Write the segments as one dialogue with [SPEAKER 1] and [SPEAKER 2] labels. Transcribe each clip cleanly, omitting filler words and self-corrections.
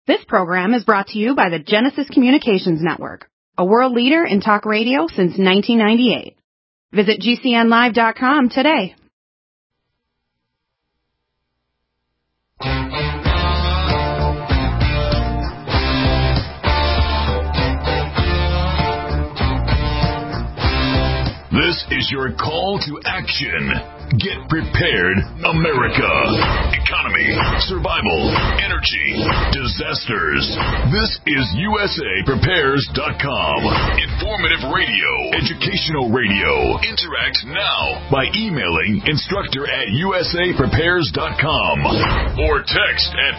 [SPEAKER 1] This program is brought to you by the Genesis Communications Network, a world leader in talk radio since 1998. Visit GCNlive.com today.
[SPEAKER 2] This is your call to action. Get prepared, America. Economy, survival, energy, disasters. This is USAPrepares.com. Informative radio, educational radio. Interact now by emailing instructor@USAPrepares.com or text at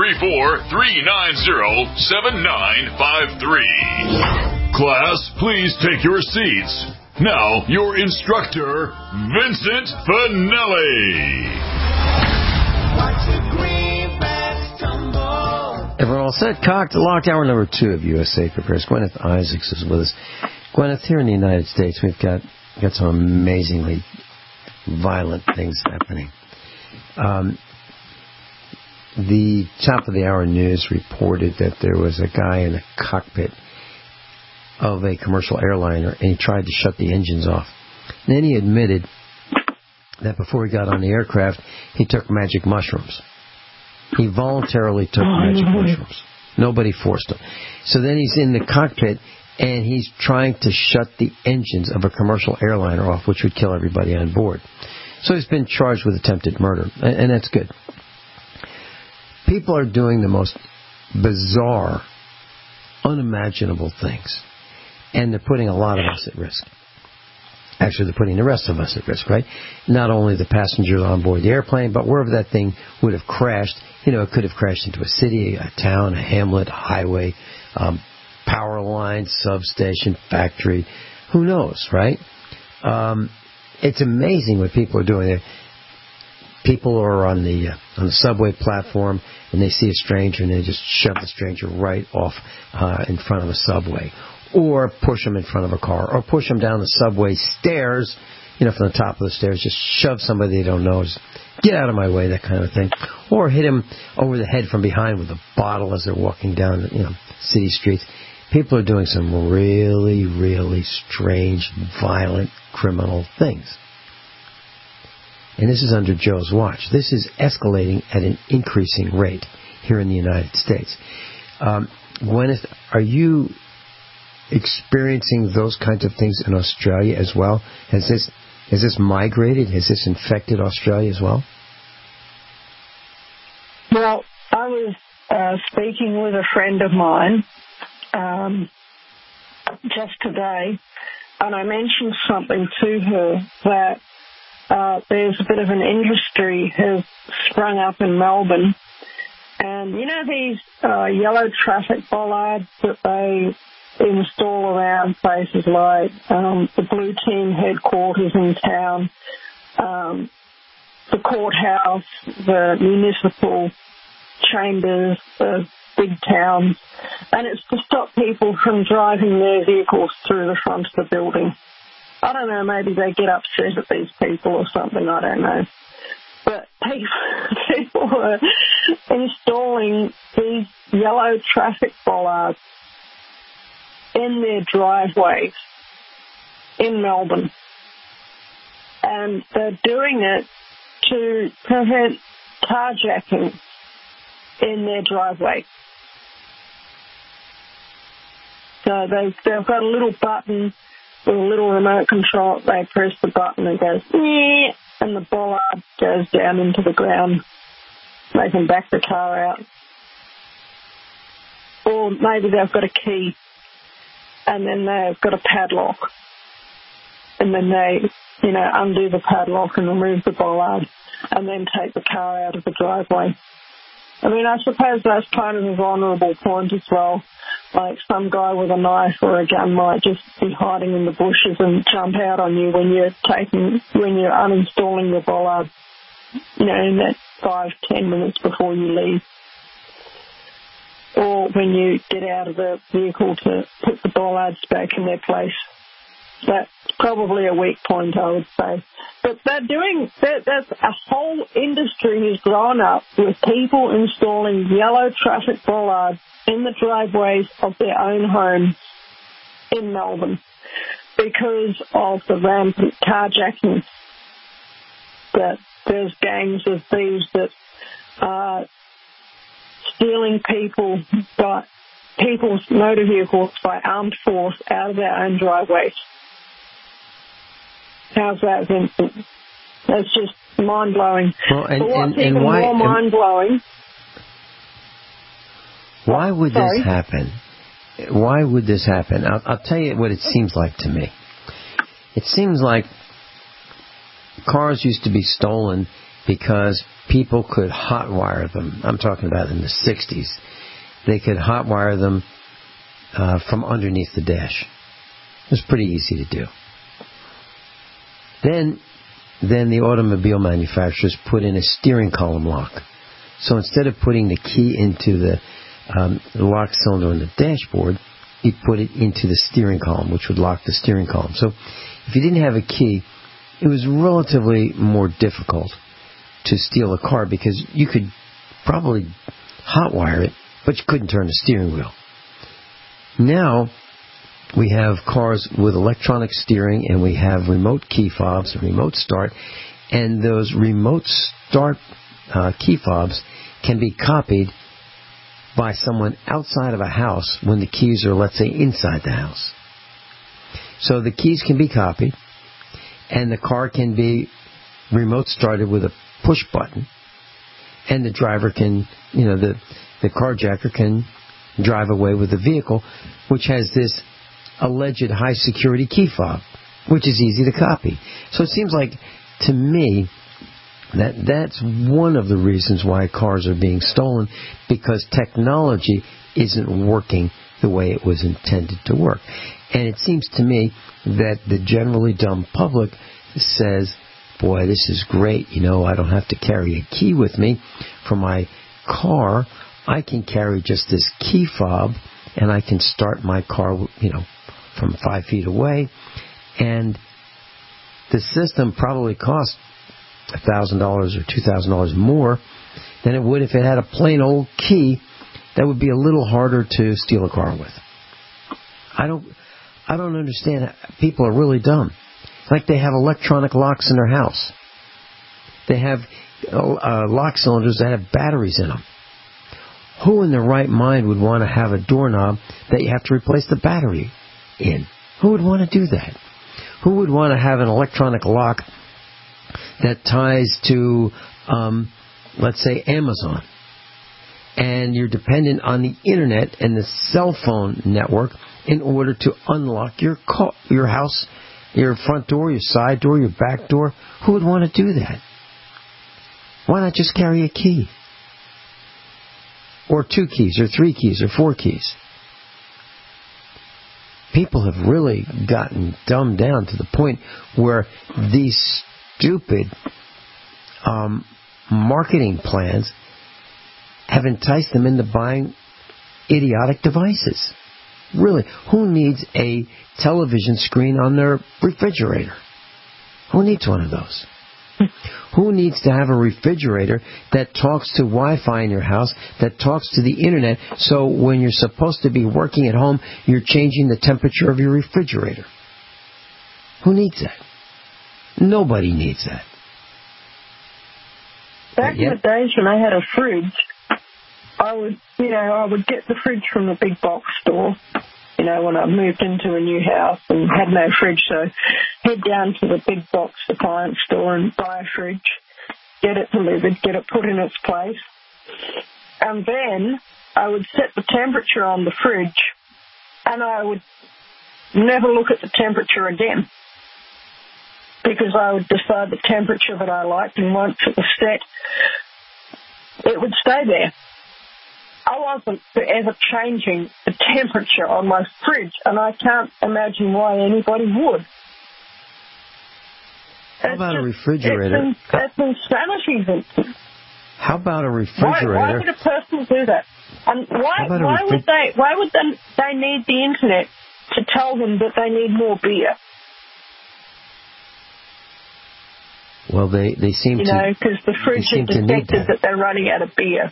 [SPEAKER 2] 434-390-7953. Class, please take your seats. Now, your instructor, Vincent Finelli.
[SPEAKER 3] Everyone all set? Cocked, locked. Hour number 2 of USA Prepares. Gwyneth Isaacs is with us. Gwyneth, here in the United States, we've got some amazingly violent things happening. The top of the hour news reported that there was a guy in the cockpit of a commercial airliner, and he tried to shut the engines off. And then he admitted that before he got on the aircraft, he took magic mushrooms. He voluntarily took magic mushrooms. Nobody forced him. So then he's in the cockpit, and he's trying to shut the engines of a commercial airliner off, which would kill everybody on board. So he's been charged with attempted murder, and that's good. People are doing the most bizarre, unimaginable things. And they're putting a lot of us at risk. Actually, they're putting the rest of us at risk, right? Not only the passengers on board the airplane, but wherever that thing would have crashed. You know, it could have crashed into a city, a town, a hamlet, a highway, power line, substation, factory. Who knows, right? It's amazing what people are doing. People are on the subway platform, and they see a stranger, and they just shove the stranger right off in front of a subway. Or push them in front of a car, or push them down the subway stairs, from the top of the stairs, just shove somebody they don't know, just get out of my way, that kind of thing. Or hit them over the head from behind with a bottle as they're walking down, city streets. People are doing some really, really strange, violent, criminal things. And this is under Joe's watch. This is escalating at an increasing rate here in the United States. Gwyneth, are you experiencing those kinds of things in Australia as well? Has this migrated? Has this infected Australia as well?
[SPEAKER 4] Well, I was speaking with a friend of mine just today, and I mentioned something to her that there's a bit of an industry has sprung up in Melbourne, and these yellow traffic bollards that they install around places like the Blue Team headquarters in town, the courthouse, the municipal chambers, the big towns, and it's to stop people from driving their vehicles through the front of the building. I don't know, maybe they get upset at these people or something, I don't know. But people are installing these yellow traffic bollards in their driveways in Melbourne. And they're doing it to prevent carjacking in their driveway. So they've got a little button with a little remote control. They press the button and it goes, yeah, and the bollard goes down into the ground. They can back the car out. Or maybe they've got a key, and then they've got a padlock, and then they, undo the padlock and remove the bollard, and then take the car out of the driveway. I mean, I suppose that's kind of a vulnerable point as well. Like some guy with a knife or a gun might just be hiding in the bushes and jump out on you when you're uninstalling your bollard, in that 5-10 minutes before you leave. Or when you get out of the vehicle to put the bollards back in their place. But probably a weak point, I would say. But that's a whole industry has grown up with people installing yellow traffic bollards in the driveways of their own homes in Melbourne because of the rampant carjacking. That there's gangs of thieves that are stealing people's motor vehicles by armed force out of their own driveways. How's that, Vincent? That's just mind-blowing.
[SPEAKER 3] Well,
[SPEAKER 4] and why, more mind-blowing...
[SPEAKER 3] Why would this happen? Why would this happen? I'll tell you what it seems like to me. It seems like cars used to be stolen because people could hotwire them. I'm talking about in the 60s. They could hotwire them from underneath the dash. It was pretty easy to do. Then the automobile manufacturers put in a steering column lock. So instead of putting the key into the lock cylinder on the dashboard, you put it into the steering column, which would lock the steering column. So if you didn't have a key, it was relatively more difficult to steal a car because you could probably hotwire it, but you couldn't turn the steering wheel. Now we have cars with electronic steering, and we have remote key fobs and remote start, and those remote start key fobs can be copied by someone outside of a house when the keys are, let's say, inside the house. So the keys can be copied, and the car can be remote started with a push button, and the driver can, the carjacker can drive away with the vehicle, which has this alleged high security key fob, which is easy to copy. So it seems like, to me, that's one of the reasons why cars are being stolen, because technology isn't working the way it was intended to work. And it seems to me that the generally dumb public says, boy, this is great, I don't have to carry a key with me for my car. I can carry just this key fob, and I can start my car, from 5 feet away. And the system probably costs $1,000 or $2,000 more than it would if it had a plain old key that would be a little harder to steal a car with. I don't understand. People are really dumb. Like they have electronic locks in their house. They have lock cylinders that have batteries in them. Who in their right mind would want to have a doorknob that you have to replace the battery in? Who would want to do that? Who would want to have an electronic lock that ties to, let's say, Amazon, and you're dependent on the internet and the cell phone network in order to unlock your house, your front door, your side door, your back door? Who would want to do that? Why not just carry a key? Or 2 keys, or 3 keys, or 4 keys? People have really gotten dumbed down to the point where these stupid marketing plans have enticed them into buying idiotic devices. Really, who needs a television screen on their refrigerator? Who needs one of those? Who needs to have a refrigerator that talks to Wi-Fi in your house, that talks to the internet, so when you're supposed to be working at home, you're changing the temperature of your refrigerator? Who needs that? Nobody needs that.
[SPEAKER 4] Back in the days when I had a fridge, I would get the fridge from the big box store, when I moved into a new house and had no fridge, so head down to the big box appliance store and buy a fridge, get it delivered, get it put in its place, and then I would set the temperature on the fridge, and I would never look at the temperature again, because I would decide the temperature that I liked, and once it was set, it would stay there. I wasn't ever changing the temperature on my fridge, and I can't imagine why anybody would.
[SPEAKER 3] How about a refrigerator?
[SPEAKER 4] That's insanity, Vincent.
[SPEAKER 3] How about a refrigerator?
[SPEAKER 4] Why would a person do that? And why would they need the internet to tell them that they need more beer?
[SPEAKER 3] Well, they seem to...
[SPEAKER 4] You know, because the fridge has detected that they're running out of beer.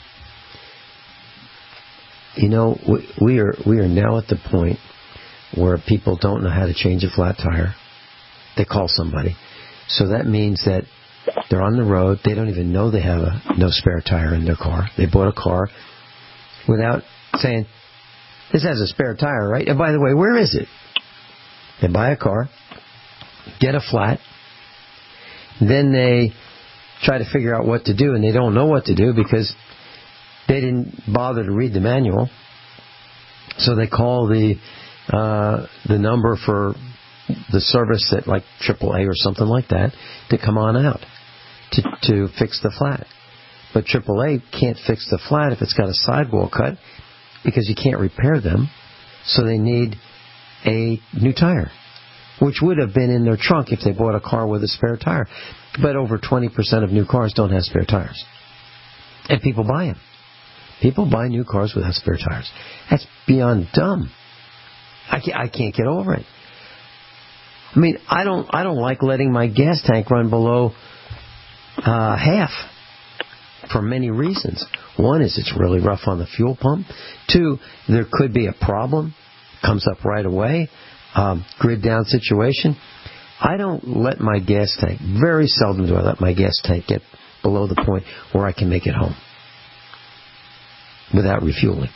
[SPEAKER 3] You know, we are now at the point where people don't know how to change a flat tire. They call somebody. So that means that they're on the road. They don't even know they have no spare tire in their car. They bought a car without saying, this has a spare tire, right? And by the way, where is it? They buy a car, get a flat, then they try to figure out what to do, and they don't know what to do because they didn't bother to read the manual. So they call the number for the service at like AAA or something like that to come on out to fix the flat. But AAA can't fix the flat if it's got a sidewall cut because you can't repair them. So they need a new tire, which would have been in their trunk if they bought a car with a spare tire. But over 20% of new cars don't have spare tires. And people buy them. People buy new cars without spare tires. That's beyond dumb. I can't get over it. I mean, I don't like letting my gas tank run below half for many reasons. One is it's really rough on the fuel pump. Two, there could be a problem. Comes up right away. Grid down situation. I don't let my gas tank, very seldom do I let my gas tank get below the point where I can make it home without refueling.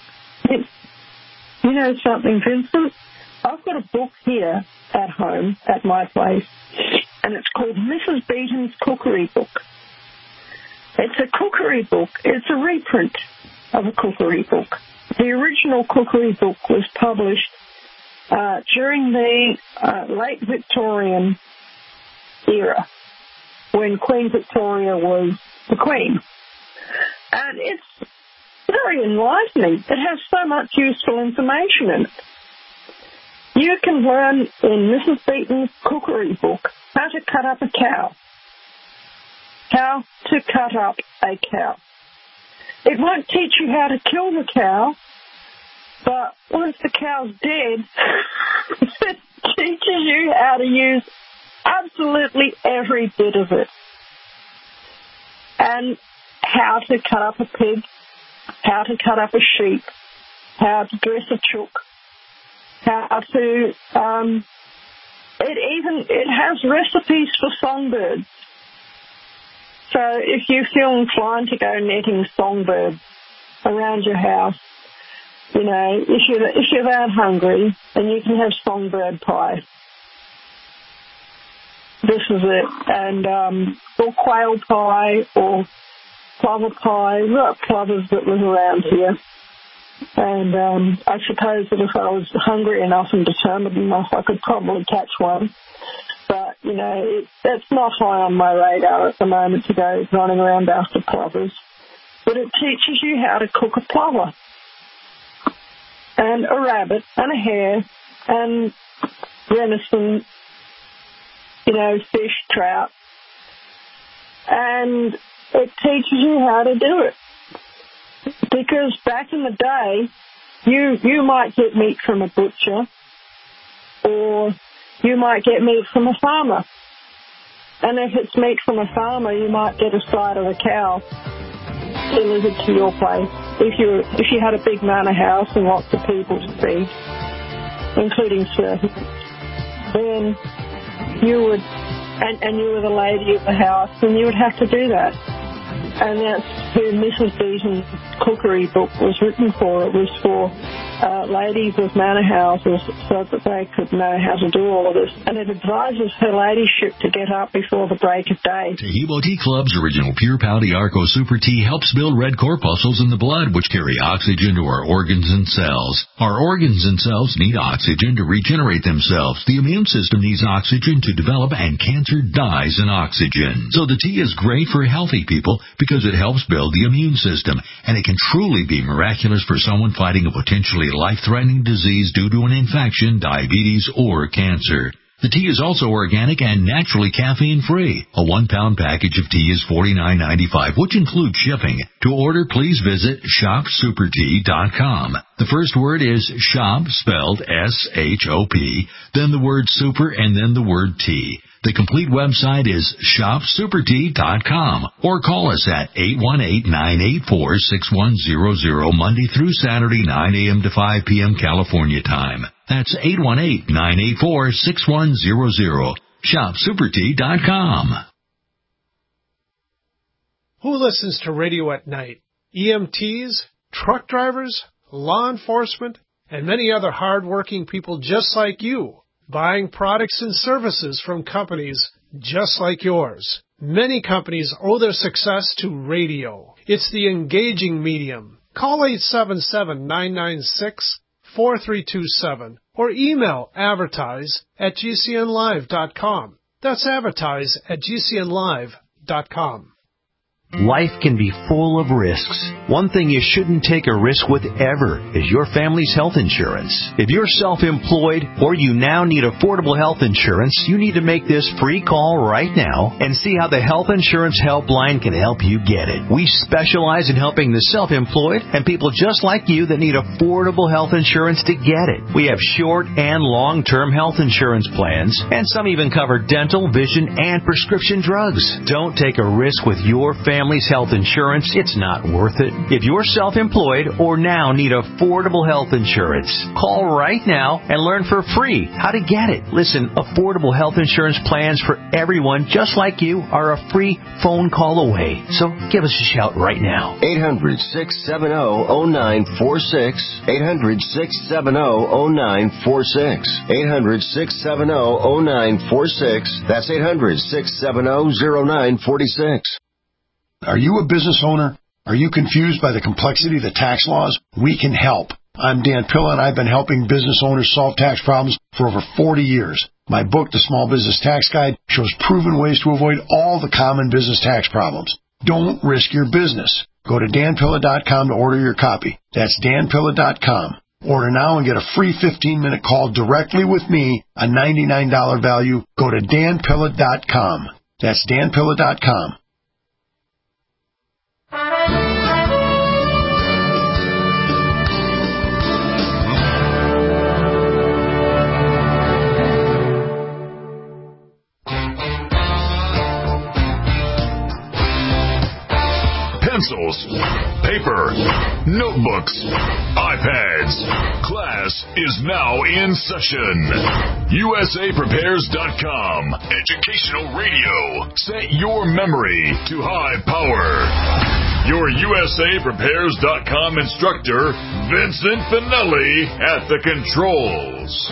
[SPEAKER 4] You know something, Vincent? I've got a book here at home, at my place, and it's called Mrs. Beaton's Cookery Book. It's a cookery book. It's a reprint of a cookery book. The original cookery book was published during the late Victorian era, when Queen Victoria was the Queen. And it's very enlightening. It has so much useful information in it. You can learn in Mrs. Beaton's cookery book how to cut up a cow. How to cut up a cow. It won't teach you how to kill the cow, but once the cow's dead, it teaches you how to use absolutely every bit of it. And how to cut up a pig, how to cut up a sheep, how to dress a chook, how to, it has recipes for songbirds. So if you feel inclined to go netting songbirds around your house, you know, if you're that hungry, then you can have songbird pie. This is it. And, or quail pie, or plover pie. We've got plovers that live around here. And I suppose that if I was hungry enough and determined enough, I could probably catch one. But, you know, it's not high on my radar at the moment to go running around after plovers. But it teaches you how to cook a plover, and a rabbit, and a hare, and venison, you know, fish, trout. And it teaches you how to do it. Because back in the day, you might get meat from a butcher, or you might get meat from a farmer. And if it's meat from a farmer, you might get a side of a cow delivered to your place. If you had a big manor house and lots of people to feed, including servants, then you would, and you were the lady of the house, then you would have to do that. And that's who Mrs. Beaton's cookery book was written for. It was for ladies of manor houses so that they could know how to do all of this. And it advises her ladyship to get up before the break of day.
[SPEAKER 2] Taheebo Tea Club's original Pure Pouty Arco Super Tea helps build red corpuscles in the blood, which carry oxygen to our organs and cells. Our organs and cells need oxygen to regenerate themselves. The immune system needs oxygen to develop, and cancer dies in oxygen. So the tea is great for healthy people because it helps build the immune system, and it can truly be miraculous for someone fighting a potentially life-threatening disease due to an infection, diabetes, or cancer. The tea is also organic and naturally caffeine-free. A 1-pound package of tea is $49.95, which includes shipping. To order, please visit shopsupertea.com. The first word is shop, spelled S-H-O-P, then the word super, and then the word tea. The complete website is shopsupertea.com or call us at 818-984-6100 Monday through Saturday, 9 a.m. to 5 p.m. California time. That's 818-984-6100. shopsupertea.com.
[SPEAKER 5] Who listens to radio at night? EMTs, truck drivers, law enforcement, and many other hard-working people just like you, buying products and services from companies just like yours. Many companies owe their success to radio. It's the engaging medium. Call 877-996-4327 or email advertise@gcnlive.com. That's advertise@gcnlive.com.
[SPEAKER 6] Life can be full of risks. One thing you shouldn't take a risk with ever is your family's health insurance. If you're self-employed or you now need affordable health insurance, you need to make this free call right now and see how the Health Insurance Helpline can help you get it. We specialize in helping the self-employed and people just like you that need affordable health insurance to get it. We have short and long-term health insurance plans, and some even cover dental, vision, and prescription drugs. Don't take a risk with your family's health insurance. It's not worth it. If you're self-employed or now need affordable health insurance, call right now and learn for free how to get it. Listen, affordable health insurance plans for everyone just like you are a free phone call away. So give us a shout right now.
[SPEAKER 7] 800-670-0946. 800-670-0946. 800-670-0946. That's 800-670-0946.
[SPEAKER 8] Are you a business owner? Are you confused by the complexity of the tax laws? We can help. I'm Dan Pilla, and I've been helping business owners solve tax problems for over 40 years. My book, The Small Business Tax Guide, shows proven ways to avoid all the common business tax problems. Don't risk your business. Go to danpilla.com to order your copy. That's danpilla.com. Order now and get a free 15-minute call directly with me, a $99 value. Go to danpilla.com. That's danpilla.com.
[SPEAKER 9] Pencils, paper, notebooks, iPads. Class is now in session. USAPrepares.com. Educational radio. Set your memory to high power. Your USAPrepares.com instructor, Vincent Finelli, at the controls.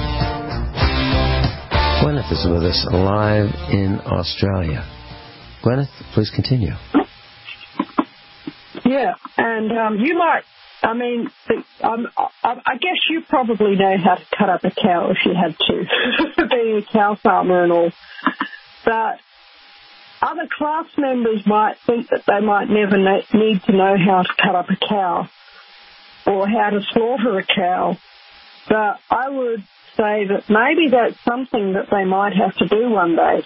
[SPEAKER 3] Gwyneth is with us live in Australia. Gwyneth, please continue.
[SPEAKER 4] Yeah, and you might, I guess you probably know how to cut up a cow if you had to, being a cow farmer and all. But other class members might think that they might never need to know how to cut up a cow or how to slaughter a cow. But I would say that maybe that's something that they might have to do one day.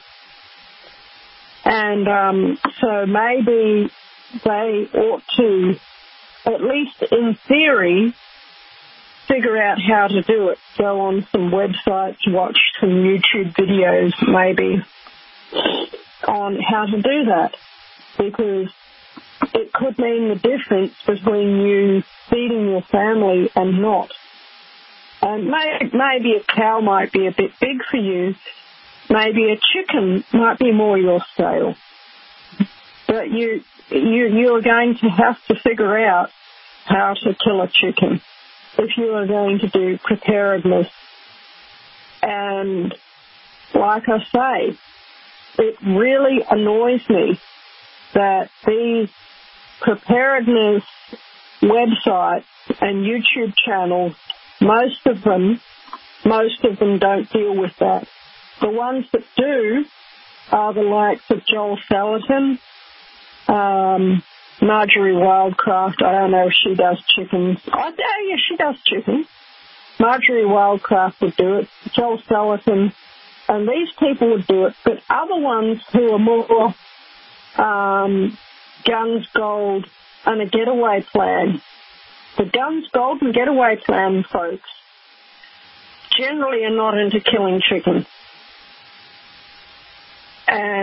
[SPEAKER 4] And so maybe they ought to, at least in theory, figure out how to do it. Go on some websites, watch some YouTube videos maybe on how to do that, because it could mean the difference between you feeding your family and not. And maybe a cow might be a bit big for you. Maybe a chicken might be more your scale. But you're going to have to figure out how to kill a chicken if you are going to do preparedness. And like I say, it really annoys me that these preparedness websites and YouTube channels, most of them don't deal with that. The ones that do are the likes of Joel Salatin, Marjorie Wildcraft. I don't know if she does chickens. Oh, yeah, she does chickens. Marjorie Wildcraft would do it. Joel Salatin. And these people would do it. But other ones who are more Guns, Gold, and a Getaway Plan. The Guns, Gold, and Getaway Plan folks generally are not into killing chickens.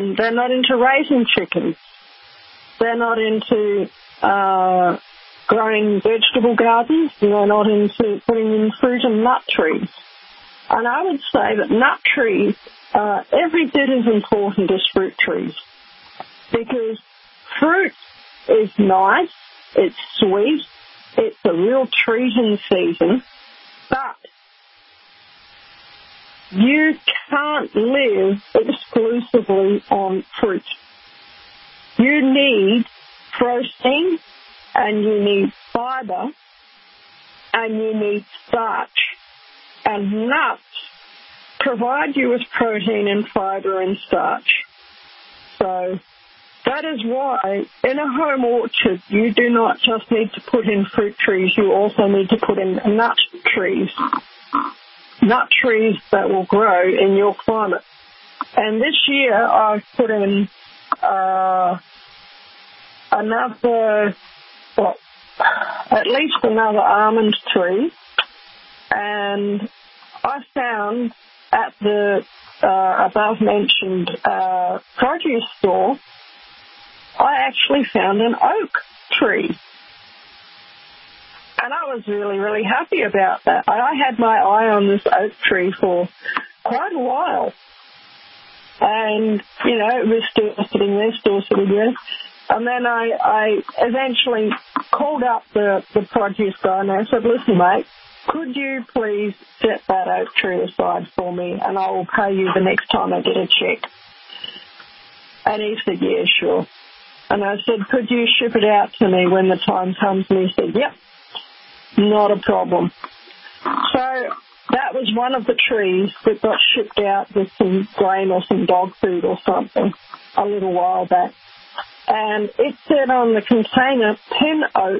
[SPEAKER 4] And they're not into raising chickens. They're not into growing vegetable gardens, and they're not into putting in fruit and nut trees. And I would say that nut trees are every bit as important as fruit trees, because fruit is nice, it's sweet, it's a real treat in season, but you can't live exclusively on fruit. You need protein, and you need fiber, and you need starch. And nuts provide you with protein and fiber and starch. So that is why in a home orchard you do not just need to put in fruit trees, you also need to put in nut trees. Nut trees that will grow in your climate. And this year I've put in at least another almond tree, and I found at the above-mentioned produce store, I actually found an oak tree. And I was really, really happy about that. I had my eye on this oak tree for quite a while. And, you know, it was still sitting there. And then I eventually called up the produce guy and I said, listen, mate, could you please set that oak tree aside for me and I will pay you the next time I get a check? And he said, yeah, sure. And I said, could you ship it out to me when the time comes? And he said, yep, not a problem. So that was one of the trees that got shipped out with some grain or some dog food or something a little while back. And it said on the container, pin oak.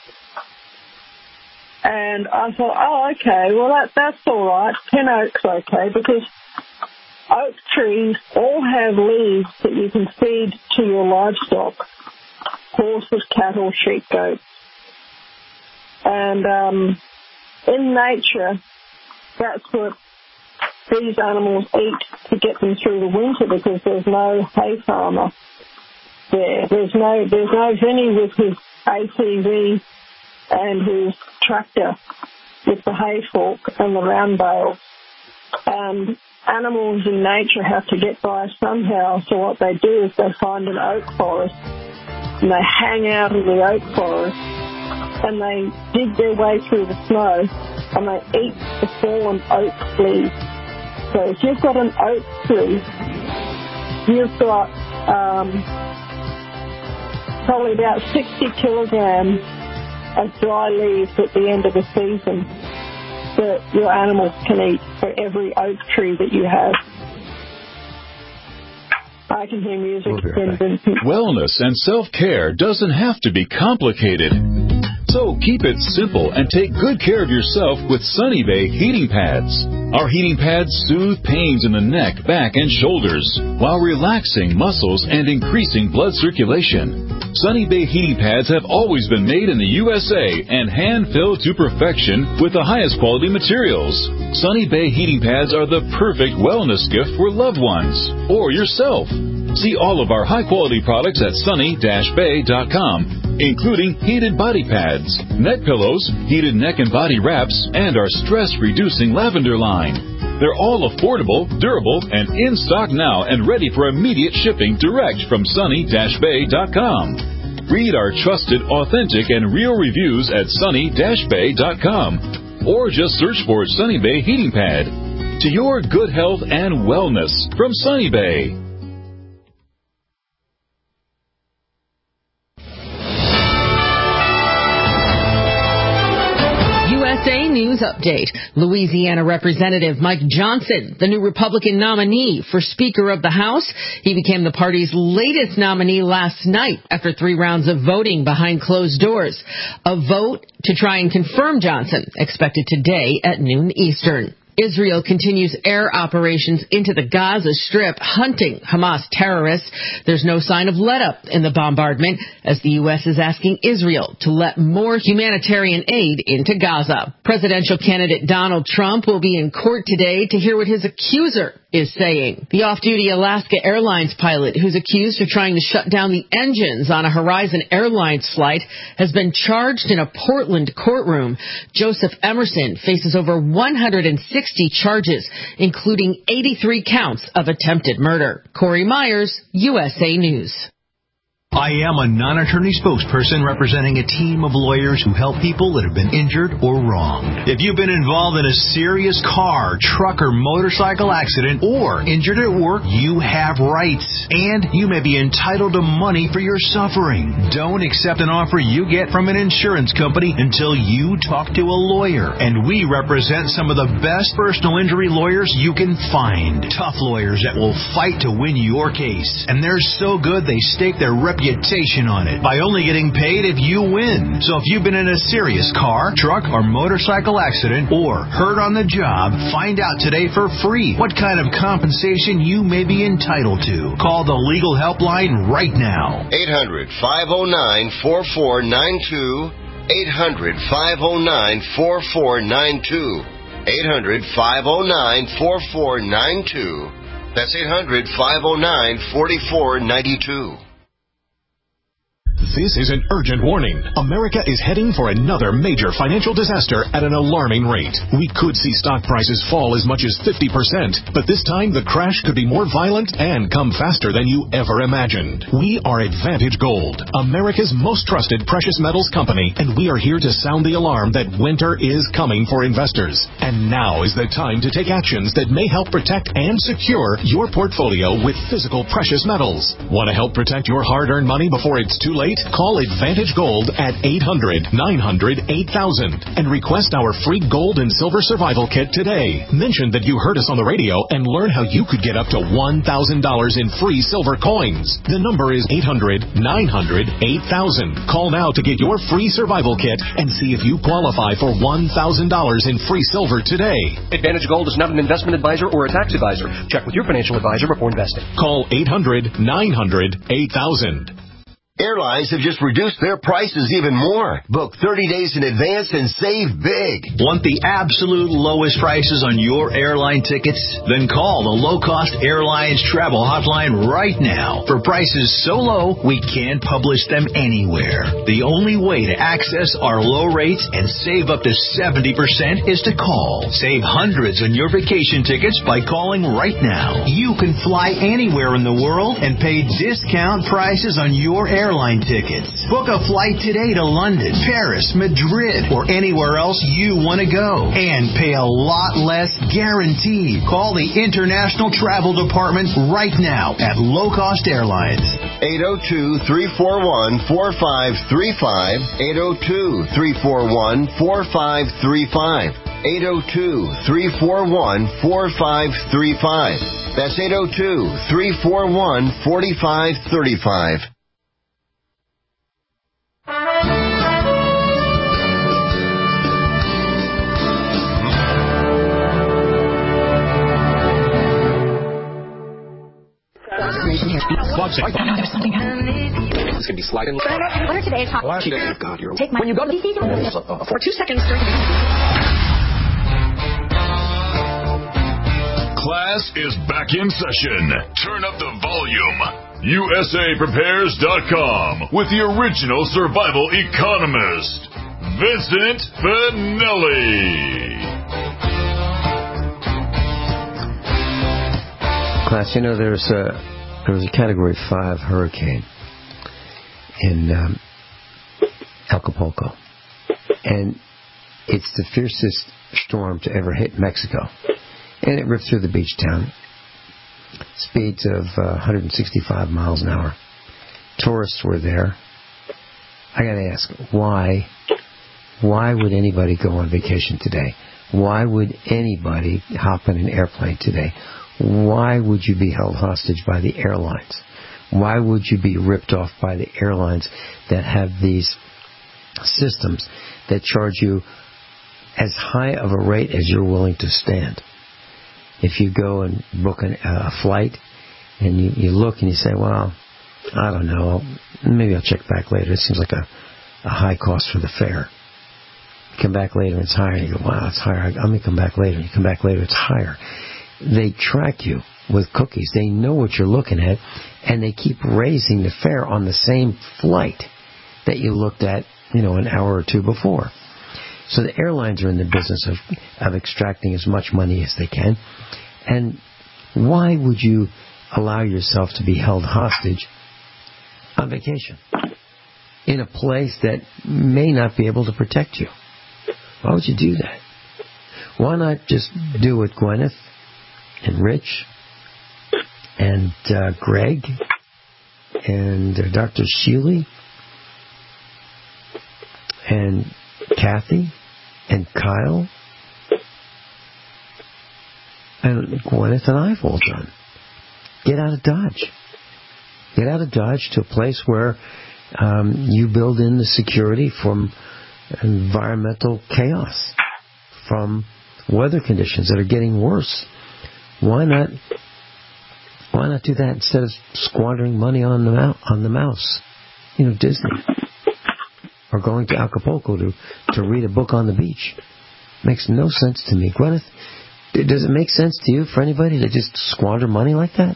[SPEAKER 4] And I thought, oh, okay, well, that's all right. Pin oak's okay, because oak trees all have leaves that you can feed to your livestock, horses, cattle, sheep, goats. And in nature, that's what these animals eat to get them through the winter, because there's no hay farmer there. There's no Vinny with his ATV and his tractor with the hay fork and the round bales. And animals in nature have to get by somehow, so what they do is they find an oak forest and they hang out in the oak forest and they dig their way through the snow and they eat the fallen oak leaves. So if you've got an oak tree, you've got probably about 60 kilograms of dry leaves at the end of the season that your animals can eat for every oak tree that you have. I can hear music.
[SPEAKER 10] Wellness and self-care doesn't have to be complicated. So keep it simple and take good care of yourself with Sunny Bay heating pads. Our heating pads soothe pains in the neck, back, and shoulders while relaxing muscles and increasing blood circulation. Sunny Bay heating pads have always been made in the USA and hand-filled to perfection with the highest quality materials. Sunny Bay heating pads are the perfect wellness gift for loved ones or yourself. See all of our high-quality products at sunny-bay.com, including heated body pads, neck pillows, heated neck and body wraps, and our stress-reducing lavender line. They're all affordable, durable, and in stock now and ready for immediate shipping direct from sunny-bay.com. Read our trusted, authentic, and real reviews at sunny-bay.com or just search for Sunny Bay Heating Pad. To your good health and wellness from Sunny Bay.
[SPEAKER 11] USA News Update. Louisiana Representative Mike Johnson, the new Republican nominee for Speaker of the House. He became the party's latest nominee last night after 3 rounds of voting behind closed doors. A vote to try and confirm Johnson expected today at noon Eastern. Israel continues air operations into the Gaza Strip, hunting Hamas terrorists. There's no sign of let-up in the bombardment, as the U.S. is asking Israel to let more humanitarian aid into Gaza. Presidential candidate Donald Trump will be in court today to hear what his accuser is saying. The off-duty Alaska Airlines pilot who's accused of trying to shut down the engines on a Horizon Airlines flight has been charged in a Portland courtroom. Joseph Emerson faces over 160 charges, including 83 counts of attempted murder. Corey Myers, USA News.
[SPEAKER 6] I am a non-attorney spokesperson representing a team of lawyers who help people that have been injured or wronged. If you've been involved in a serious car, truck, or motorcycle accident or injured at work, you have rights, and you may be entitled to money for your suffering. Don't accept an offer you get from an insurance company until you talk to a lawyer, and we represent some of the best personal injury lawyers you can find. Tough lawyers that will fight to win your case, and they're so good they stake their reputation on it by only getting paid if you win. So if you've been in a serious car, truck, or motorcycle accident or hurt on the job, find out today for free what kind of compensation you may be entitled to. Call the legal helpline right now.
[SPEAKER 12] 800-509-4492. 800-509-4492. 800-509-4492. That's 800-509-4492.
[SPEAKER 13] This is an urgent warning. America is heading for another major financial disaster at an alarming rate. We could see stock prices fall as much as 50%, but this time the crash could be more violent and come faster than you ever imagined. We are Advantage Gold, America's most trusted precious metals company, and we are here to sound the alarm that winter is coming for investors. And now is the time to take actions that may help protect and secure your portfolio with physical precious metals. Want to help protect your hard-earned money before it's too late? Call Advantage Gold at 800-900-8000 and request our free gold and silver survival kit today. Mention that you heard us on the radio and learn how you could get up to $1,000 in free silver coins. The number is 800-900-8000. Call now to get your free survival kit and see if you qualify for $1,000 in free silver today.
[SPEAKER 14] Advantage Gold is not an investment advisor or a tax advisor. Check with your financial advisor before investing.
[SPEAKER 13] Call 800-900-8000.
[SPEAKER 12] Airlines have just reduced their prices even more. Book 30 days in advance and save big.
[SPEAKER 6] Want the absolute lowest prices on your airline tickets? Then call the Low Cost Airlines Travel Hotline right now. For prices so low, we can't publish them anywhere. The only way to access our low rates and save up to 70% is to call. Save hundreds on your vacation tickets by calling right now. You can fly anywhere in the world and pay discount prices on your airline tickets. Book a flight today to London, Paris, Madrid, or anywhere else you want to go. And pay a lot less guaranteed. Call the International Travel Department right now at Low Cost Airlines.
[SPEAKER 12] 802-341-4535. 802-341-4535. 802-341-4535. That's 802-341-4535.
[SPEAKER 14] There's something happening. It's going to be sliding. What are today's hot? God, you're... Take my... When you go to the for 2 seconds during the...
[SPEAKER 9] Class is back in session. Turn up the volume. USAPrepares.com with the original survival economist, Vincent Finelli.
[SPEAKER 3] Class, you know, there was a Category 5 hurricane in Acapulco, and it's the fiercest storm to ever hit Mexico, and it ripped through the beach town. Speeds of 165 miles an hour. Tourists were there. I got to ask, why would anybody go on vacation today? Why would anybody hop in an airplane today? Why would you be held hostage by the airlines? Why would you be ripped off by the airlines that have these systems that charge you as high of a rate as you're willing to stand. If you go and book a flight and you look and you say, well, I don't know, maybe I'll check back later. It seems like a high cost for the fare. You come back later and it's higher. You go, wow, it's higher. I'm going to come back later. You come back later, it's higher. They track you with cookies. They know what you're looking at, and they keep raising the fare on the same flight that you looked at, an hour or two before. So the airlines are in the business of extracting as much money as they can. And why would you allow yourself to be held hostage on vacation in a place that may not be able to protect you? Why would you do that? Why not just do what Gwyneth and Rich and Greg and Dr. Sheely and Kathy and Kyle and Gwyneth and I've all done? Get out of Dodge. Get out of Dodge to a place where you build in the security from environmental chaos, from weather conditions that are getting worse. Why not do that instead of squandering money on the mouse? Disney. Or going to Acapulco to read a book on the beach. Makes no sense to me. Gwyneth, does it make sense to you for anybody to just squander money like that?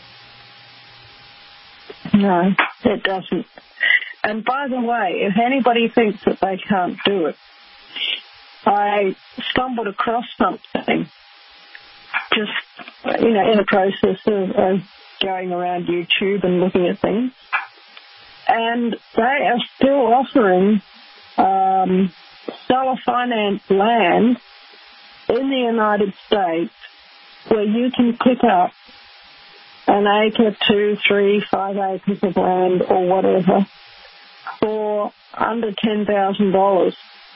[SPEAKER 4] No, it doesn't. And by the way, if anybody thinks that they can't do it, I stumbled across something just, in the process of going around YouTube and looking at things. And they are still offering seller finance land in the United States where you can pick up an acre, 2, 3, 5 acres of land or whatever for under $10,000.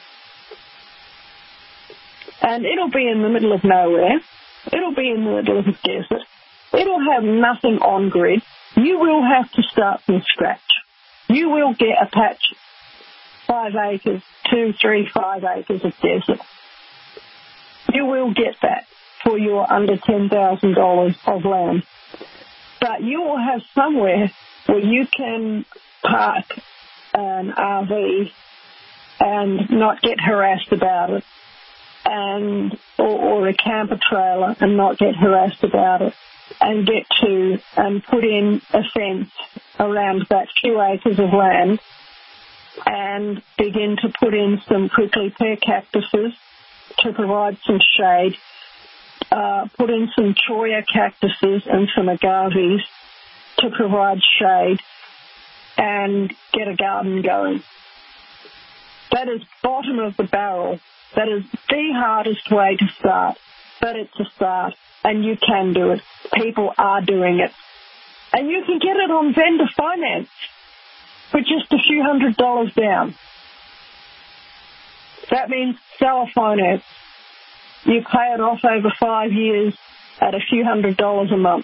[SPEAKER 4] And it'll be in the middle of nowhere. It'll be in the middle of a desert. It'll have nothing on grid. You will have to start from scratch. You will get a patch, 5 acres, 2, 3, 5 acres of desert. You will get that for your under $10,000 of land. But you will have somewhere where you can park an RV and not get harassed about it, and or a camper trailer and not get harassed about it, and get to and put in a fence around that few acres of land and begin to put in some prickly pear cactuses to provide some shade, put in some cholla cactuses and some agaves to provide shade, and get a garden going. That is bottom of the barrel. That is the hardest way to start, but it's a start, and you can do it. People are doing it. And you can get it on vendor finance for just a few $100s down. That means seller finance. You pay it off over 5 years at a few $100s a month.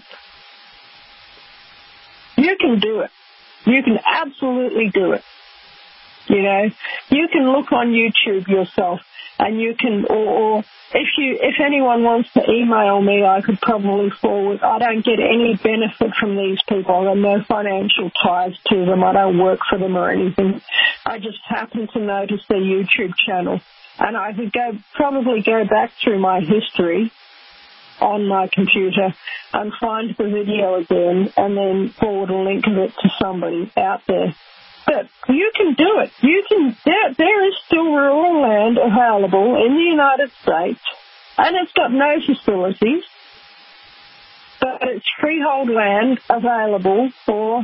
[SPEAKER 4] You can do it. You can absolutely do it. You can look on YouTube yourself, and you can, or if anyone wants to email me, I could probably forward. I don't get any benefit from these people. There are no financial ties to them. I don't work for them or anything. I just happen to notice their YouTube channel, and I could probably go back through my history on my computer and find the video again and then forward a link of it to somebody out there. But you can do it. There is still rural land available in the United States, and it's got no facilities, but it's freehold land available for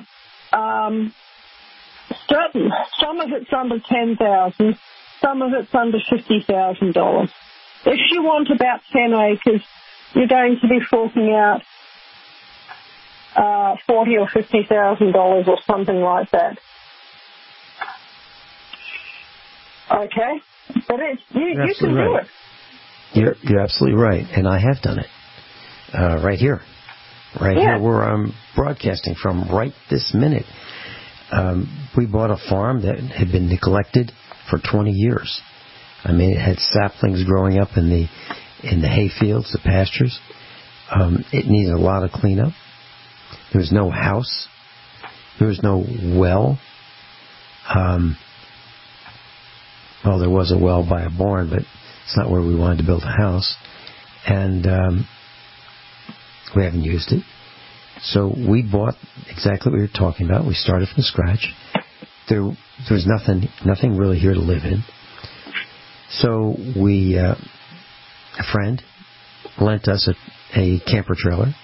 [SPEAKER 4] certain. Some of it's under $10,000, some of it's under $50,000. If you want about 10 acres, you're going to be forking out $40,000 or $50,000 or something like that. Okay, but you can do it.
[SPEAKER 3] You're absolutely right, and I have done it right here where I'm broadcasting from right this minute. We bought a farm that had been neglected for 20 years. I mean, it had saplings growing up in the hay fields, the pastures. It needed a lot of cleanup. There was no house. There was no well. Well, there was a well by a barn, but it's not where we wanted to build a house. And we haven't used it. So we bought exactly what we were talking about. We started from scratch. There was nothing really here to live in. So we, a friend lent us a camper trailer.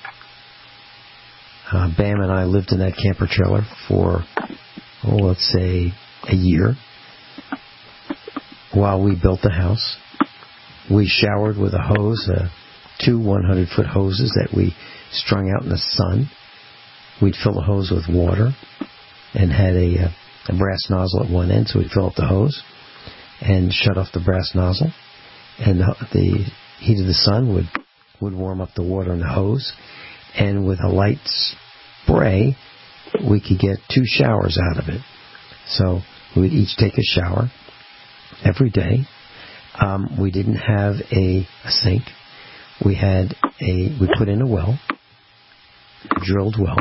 [SPEAKER 3] Bam and I lived in that camper trailer for, let's say, a year while we built the house. We showered with a hose, two 100-foot hoses that we strung out in the sun. We'd fill the hose with water and had a brass nozzle at one end, so we'd fill up the hose and shut off the brass nozzle. And the heat of the sun would warm up the water in the hose. And with a light spray, we could get 2 showers out of it. So we'd each take a shower every day. We didn't have a sink. We put in a well, a drilled well,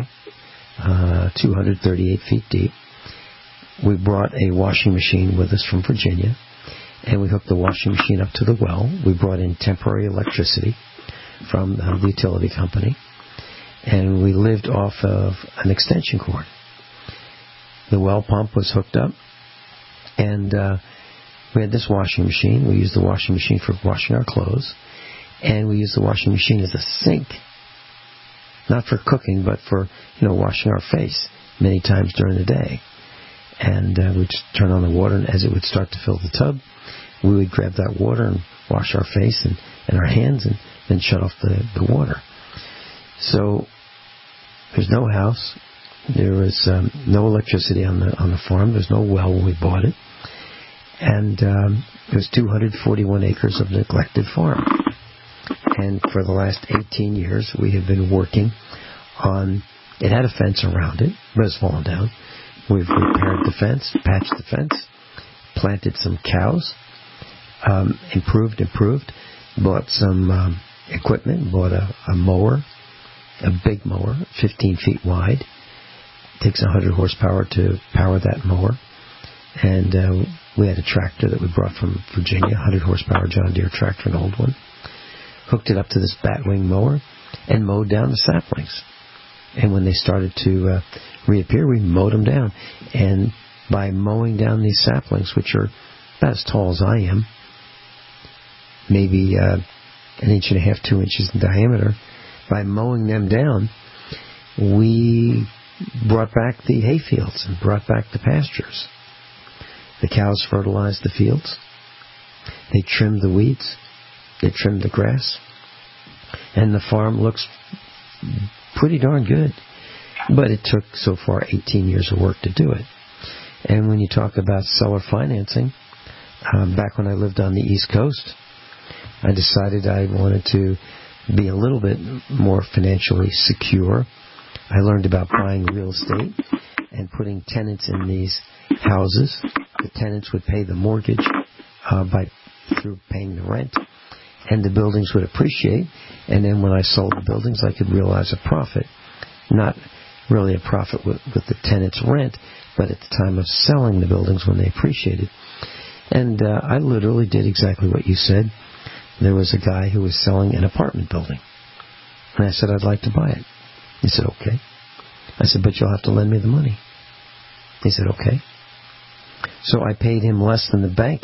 [SPEAKER 3] 238 feet deep. We brought a washing machine with us from Virginia, and we hooked the washing machine up to the well. We brought in temporary electricity from the utility company, and we lived off of an extension cord. The well pump was hooked up, and we had this washing machine. We used the washing machine for washing our clothes, and we used the washing machine as a sink, not for cooking, but for washing our face many times during the day. And we'd just turn on the water, and as it would start to fill the tub, we would grab that water and wash our face and our hands, and then shut off the water. So there's no house. There was no electricity on the farm. There's no well when we bought it. And it was 241 acres of neglected farm. And for the last 18 years, we have been working on... It had a fence around it, but it's fallen down. We've repaired the fence, patched the fence, planted some cows, improved, bought some equipment, bought a mower, a big mower, 15 feet wide. It takes 100 horsepower to power that mower. And we had a tractor that we brought from Virginia, 100 horsepower John Deere tractor, an old one. Hooked it up to this batwing mower and mowed down the saplings. And when they started to reappear, we mowed them down. And by mowing down these saplings, which are about as tall as I am, maybe 1.5 inches, 2 inches in diameter, by mowing them down, we brought back the hay fields and brought back the pastures. The cows fertilized the fields. They trimmed the weeds. They trimmed the grass. And the farm looks pretty darn good. But it took so far 18 years of work to do it. And when you talk about seller financing, back when I lived on the East Coast, I decided I wanted to be a little bit more financially secure. I learned about buying real estate and putting tenants in these houses. The tenants would pay the mortgage through paying the rent, and the buildings would appreciate. And then when I sold the buildings, I could realize a profit. Not really a profit with the tenant's rent, but at the time of selling the buildings when they appreciated. And I literally did exactly what you said. There was a guy who was selling an apartment building. And I said, I'd like to buy it. He said, okay. I said, but you'll have to lend me the money. He said, okay. So I paid him less than the bank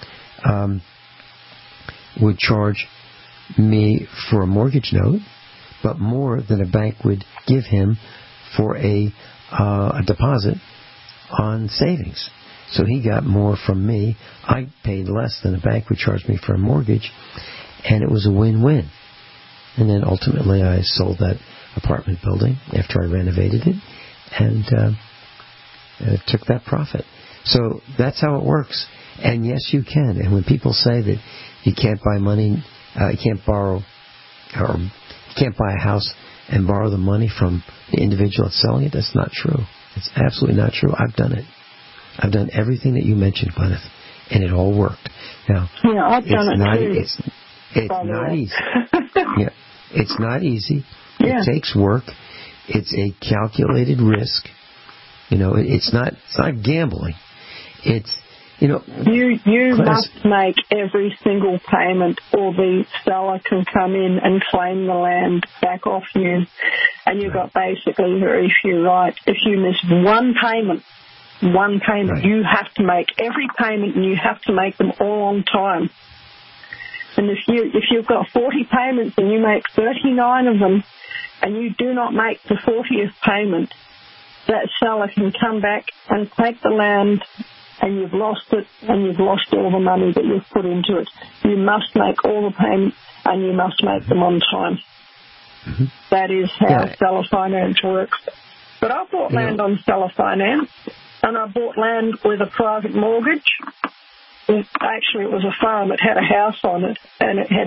[SPEAKER 3] would charge me for a mortgage note, but more than a bank would give him for a deposit on savings. So he got more from me. I paid less than a bank would charge me for a mortgage, and it was a win-win. And then ultimately I sold that apartment building after I renovated it, and took that profit. So that's how it works. And yes, you can. And when people say that you can't buy money, you can't borrow, or you can't buy a house and borrow the money from the individual that's selling it, that's not true. It's absolutely not true. I've done it. I've done everything that you mentioned, Gwyneth. and it all worked. Now,
[SPEAKER 4] yeah, I've done it too.
[SPEAKER 3] It's not easy. Yeah, it's not easy. Yeah. It takes work. It's a calculated risk. It's not gambling. It's, you
[SPEAKER 4] must make every single payment, or the seller can come in and claim the land back off you. And you've got basically very few rights. If you miss one payment, right, you have to make every payment, and you have to make them all on time. And if you've got 40 payments and you make 39 of them, and you do not make the 40th payment, that seller can come back and take the land, and you've lost it, and you've lost all the money that you've put into it. You must make all the payments, and you must make them on time. Mm-hmm. That is how seller finance works. But I bought land on seller finance, and I bought land with a private mortgage. Actually, it was a farm. It had a house on it, and it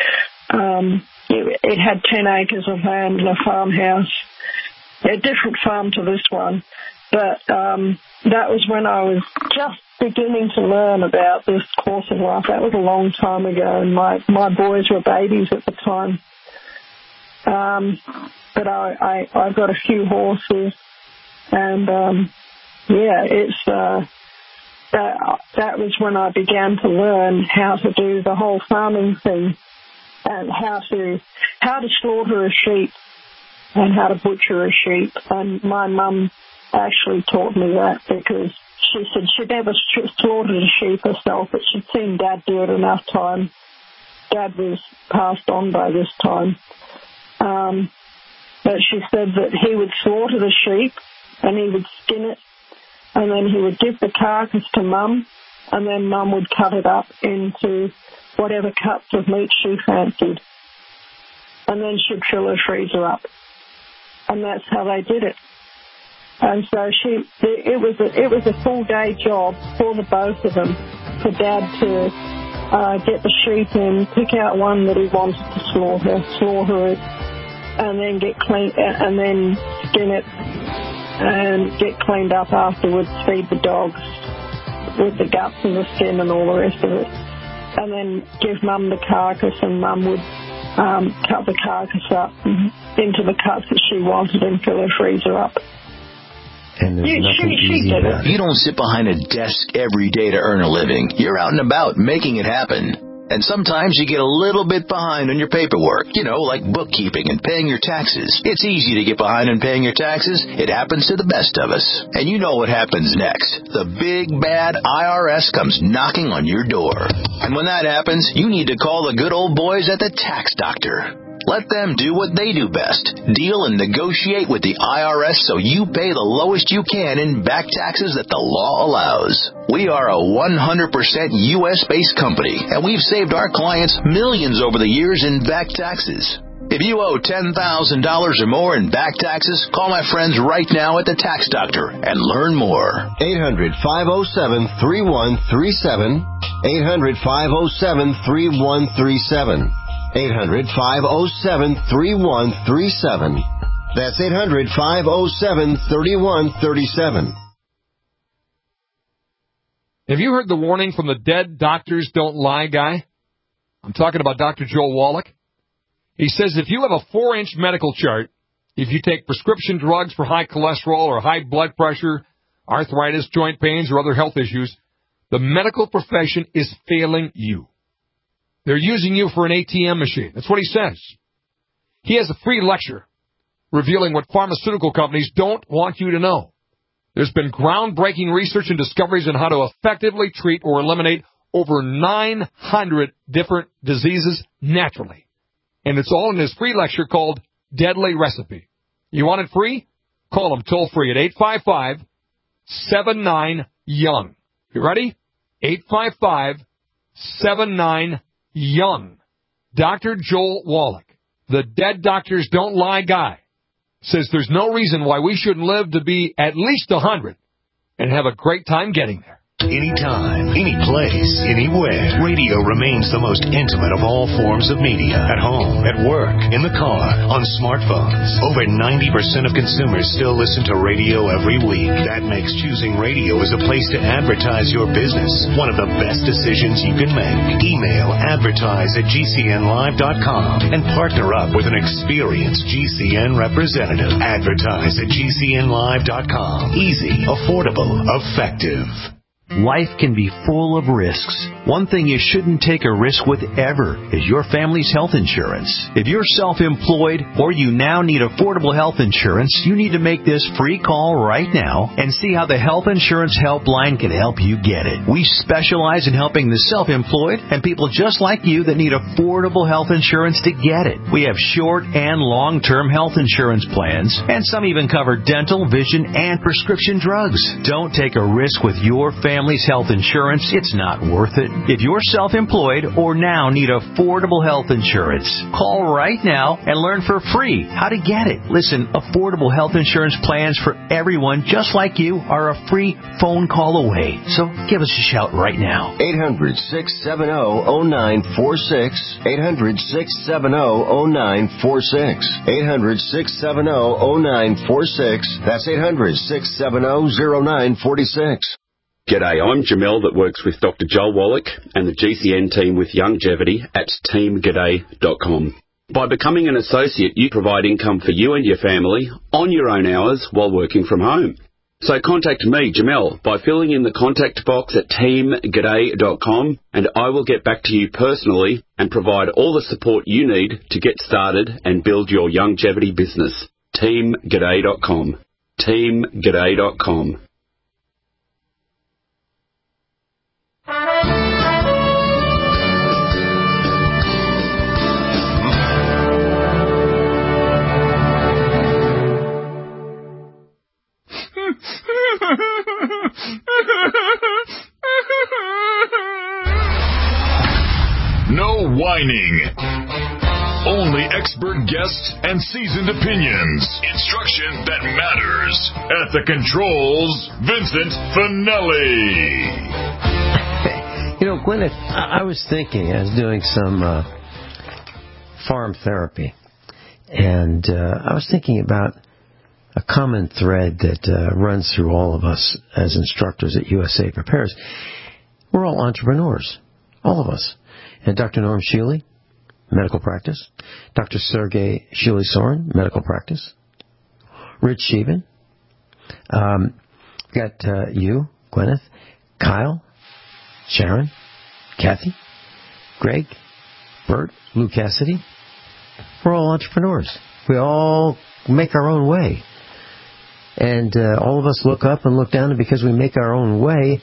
[SPEAKER 4] had 10 acres of land and a farmhouse. A different farm to this one. But that was when I was just beginning to learn about this course of life. That was a long time ago, and my boys were babies at the time. But I got a few horses, and that was when I began to learn how to do the whole farming thing, and how to slaughter a sheep and how to butcher a sheep. And my mum actually taught me that, because she said she'd never slaughtered a sheep herself, but she'd seen Dad do it enough times. Dad was passed on by this time. But she said that he would slaughter the sheep, and he would skin it, and then he would give the carcass to Mum, and then Mum would cut it up into whatever cuts of meat she fancied. And then she'd fill her freezer up. And that's how they did it. And so it was a full day job for the both of them, for Dad to get the sheep in, pick out one that he wanted to slaughter it, and then get clean, and then skin it and get cleaned up afterwards, feed the dogs with the guts and the skin and all the rest of it, and then give Mum the carcass, and Mum would cut the carcass up into the cuts that she wanted and fill her freezer up.
[SPEAKER 3] And there's nothing easy about it.
[SPEAKER 12] You don't sit behind a desk every day to earn a living. You're out and about making it happen. And sometimes you get a little bit behind on your paperwork, like bookkeeping and paying your taxes. It's easy to get behind on paying your taxes. It happens to the best of us. And you know what happens next. The big, bad IRS comes knocking on your door. And when that happens, you need to call the good old boys at the Tax Doctor. Let them do what they do best. Deal and negotiate with the IRS so you pay the lowest you can in back taxes that the law allows. We are a 100% U.S.-based company, and we've saved our clients millions over the years in back taxes. If you owe $10,000 or more in back taxes, call my friends right now at the Tax Doctor and learn more.
[SPEAKER 15] 800-507-3137. 800-507-3137. 800-507-3137. That's 800-507-3137.
[SPEAKER 16] Have you heard the warning from the Dead Doctors Don't Lie guy? I'm talking about Dr. Joel Wallach. He says if you have a 4-inch medical chart, if you take prescription drugs for high cholesterol or high blood pressure, arthritis, joint pains, or other health issues, the medical profession is failing you. They're using you for an ATM machine. That's what he says. He has a free lecture revealing what pharmaceutical companies don't want you to know. There's been groundbreaking research and discoveries on how to effectively treat or eliminate over 900 different diseases naturally. And it's all in his free lecture called Deadly Recipe. You want it free? Call him toll free at 855-79-YOUNG. You ready? 855-79-YOUNG. Dr. Joel Wallach, the Dead Doctors Don't Lie guy, says there's no reason why we shouldn't live to be at least 100 and have a great time getting there.
[SPEAKER 13] Anytime, any place, anywhere. Radio remains the most intimate of all forms of media. At home, at work, in the car, on smartphones. Over 90% of consumers still listen to radio every week. That makes choosing radio as a place to advertise your business one of the best decisions you can make. Email advertise@gcnlive.com and partner up with an experienced GCN representative. Advertise@gcnlive.com. Easy, affordable, effective.
[SPEAKER 6] Life can be full of risks. One thing you shouldn't take a risk with ever is your family's health insurance. If you're self-employed or you now need affordable health insurance, you need to make this free call right now and see how the Health Insurance Helpline can help you get it. We specialize in helping the self-employed and people just like you that need affordable health insurance to get it. We have short and long-term health insurance plans, and some even cover dental, vision, and prescription drugs. Don't take a risk with your family's health insurance. It's not worth it. If you're self-employed or now need affordable health insurance, call right now and learn for free how to get it. Listen, affordable health insurance plans for everyone just like you are a free phone call away. So give us a shout right now.
[SPEAKER 15] 800-670-0946. 800-670-0946. 800-670-0946. That's 800-670-0946.
[SPEAKER 17] G'day, I'm Jamel that works with Dr. Joel Wallach and the GCN team with Longevity at teamg'day.com. By becoming an associate, you provide income for you and your family on your own hours while working from home. So contact me, Jamel, by filling in the contact box at teamg'day.com, and I will get back to you personally and provide all the support you need to get started and build your longevity business. teamg'day.com. teamg'day.com.
[SPEAKER 9] No whining. Only expert guests and seasoned opinions. Instruction that matters. At the controls, Vincent Finelli.
[SPEAKER 3] You know, Gwyneth, I was thinking, I was doing some farm therapy, and I was thinking about a common thread that runs through all of us as instructors at USA Prepares. We're all entrepreneurs, all of us. And Dr. Norm Shealy, medical practice. Dr. Sergey Shealy-Soren, medical practice. Rich Sheevan. Got you, Gwyneth, Kyle, Sharon, Kathy, Greg, Bert, Lou Cassidy. We're all entrepreneurs. We all make our own way. And all of us look up and look down, and because we make our own way,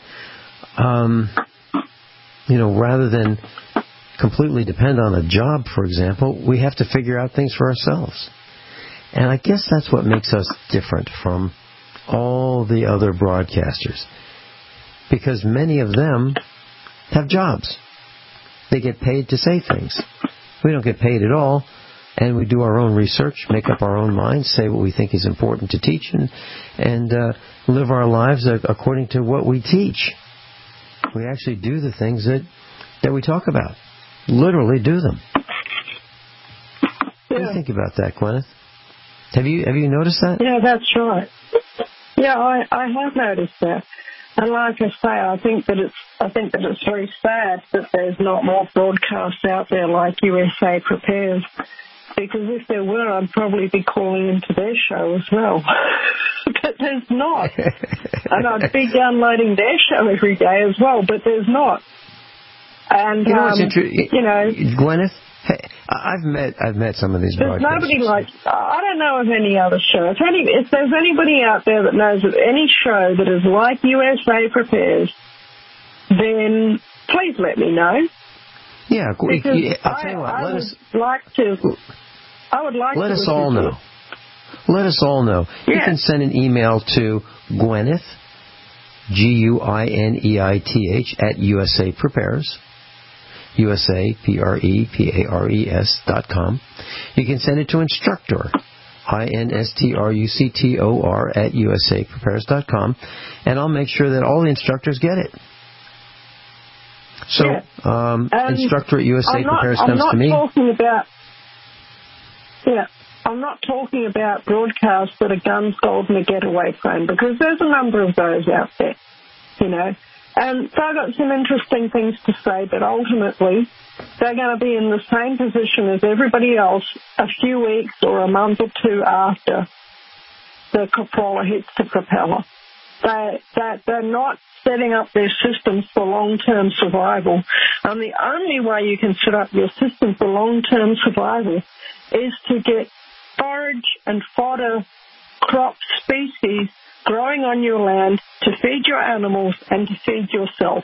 [SPEAKER 3] rather than completely depend on a job, for example, we have to figure out things for ourselves. And I guess that's what makes us different from all the other broadcasters. Because many of them have jobs. They get paid to say things. We don't get paid at all. And we do our own research, make up our own minds, say what we think is important to teach, and live our lives according to what we teach. We actually do the things that we talk about. Literally do them. What do you think about that, Gwyneth? Have you noticed that?
[SPEAKER 4] Yeah, that's right. Yeah, I have noticed that. And like I say, I think that it's very sad that there's not more broadcasts out there like USA Prepares. Because if there were, I'd probably be calling into their show as well. But there's not. And I'd be downloading their show every day as well, but there's not. And,
[SPEAKER 3] Gwyneth, hey, I've met some of these broadcasters.
[SPEAKER 4] There's nobody like, I don't know of any other show. If there's anybody out there that knows of any show that is like USA Prepares, then please let me know.
[SPEAKER 3] Yeah,
[SPEAKER 4] because
[SPEAKER 3] I'll tell you what.
[SPEAKER 4] I would like to.
[SPEAKER 3] Let us all know. Let us all know.
[SPEAKER 4] Yeah.
[SPEAKER 3] You can send an email to Gwyneth, Guineit, at USA Prepares, USAPREPARES.com. You can send it to instructor INSTRUCTOR at USAprepares.com, and I'll make sure that all the instructors get it. So, instructor at USA Prepares comes to me.
[SPEAKER 4] I'm not talking about broadcasts that are guns, gold, and a getaway phone, because there's a number of those out there, you know. And they've got some interesting things to say, but ultimately they're going to be in the same position as everybody else a few weeks or a month or two after the crawler hits the propeller. They're not setting up their systems for long-term survival. And the only way you can set up your system for long-term survival is to get forage and fodder crop species growing on your land to feed your animals and to feed yourself.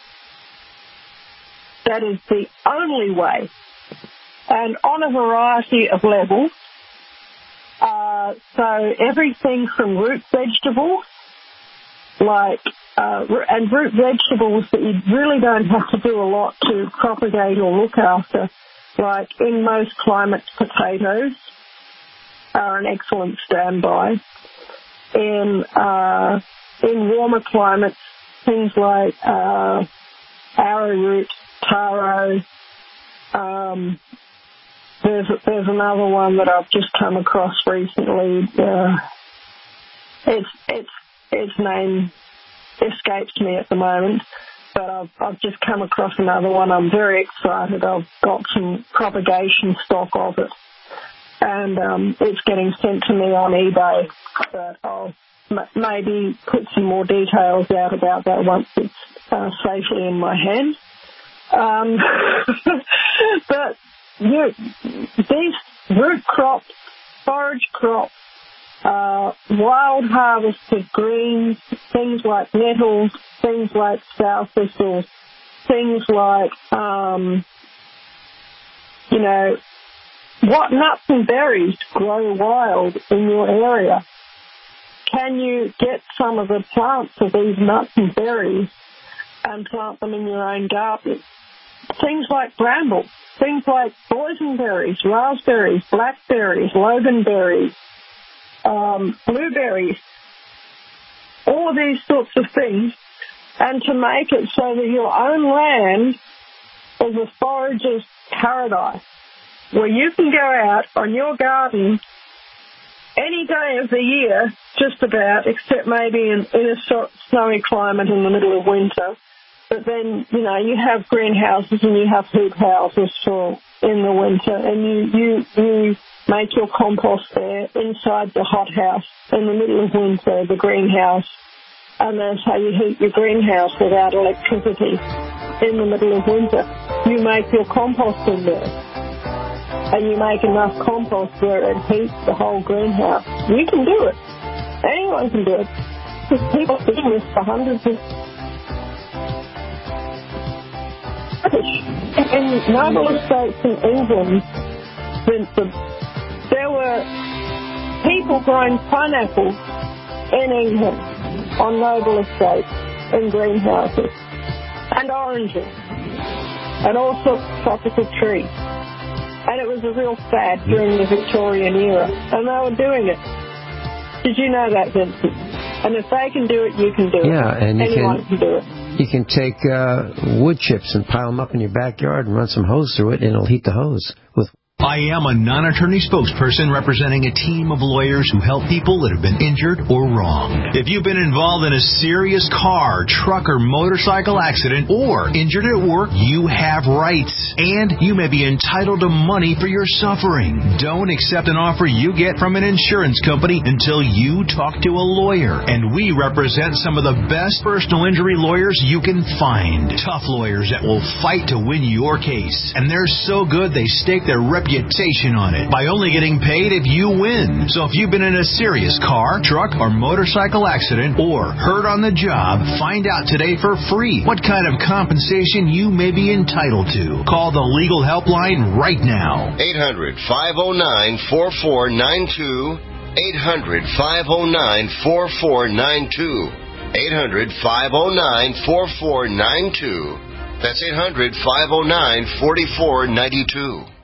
[SPEAKER 4] That is the only way. And on a variety of levels. So everything from root vegetables, and root vegetables that you really don't have to do a lot to propagate or look after, like in most climates, potatoes are an excellent standby. In warmer climates, things like arrowroot, taro. There's another one that I've just come across recently. Its name escapes me at the moment, but I've just come across another one. I'm very excited. I've got some propagation stock of it, and it's getting sent to me on eBay. But I'll maybe put some more details out about that once it's safely in my hand. But these root crops, forage crops, wild harvested greens, things like nettles, things like sow thistles, things like, what nuts and berries grow wild in your area? Can you get some of the plants of these nuts and berries and plant them in your own garden? Things like bramble, things like boysenberries, raspberries, blackberries, loganberries, blueberries, all of these sorts of things, and to make it so that your own land is a forager's paradise, where you can go out on your garden any day of the year, just about, except maybe in a snowy climate in the middle of winter. But then, you have greenhouses and you have hoop houses for in the winter, and you make your compost there inside the hothouse in the middle of winter, the greenhouse, and that's how you heat your greenhouse without electricity in the middle of winter. You make your compost in there, and you make enough compost where it heats the whole greenhouse. You can do it. Anyone can do it. There's people doing this for hundreds of in Noble Estates in England, for instance, there were people growing pineapples in England on Noble Estates in greenhouses, and oranges, and all sorts of tropical trees. And it was a real fad during the Victorian era, and they were doing it. Did you know that, Vincent? And if they can do it, you can do it.
[SPEAKER 3] Yeah, and
[SPEAKER 4] anyone can do it.
[SPEAKER 3] You can take wood chips and pile them up in your backyard and run some hose through it, and it'll heat the hose with.
[SPEAKER 6] I am a non-attorney spokesperson representing a team of lawyers who help people that have been injured or wronged. If you've been involved in a serious car, truck, or motorcycle accident or injured at work, you have rights, and you may be entitled to money for your suffering. Don't accept an offer you get from an insurance company until you talk to a lawyer, and we represent some of the best personal injury lawyers you can find. Tough lawyers that will fight to win your case, and they're so good they stake their reputation on it by only getting paid if you win. So if you've been in a serious car, truck, or motorcycle accident or hurt on the job, find out today for free what kind of compensation you may be entitled to. Call the legal helpline right now.
[SPEAKER 15] 800-509-4492. 800-509-4492. 800-509-4492. That's 800-509-4492.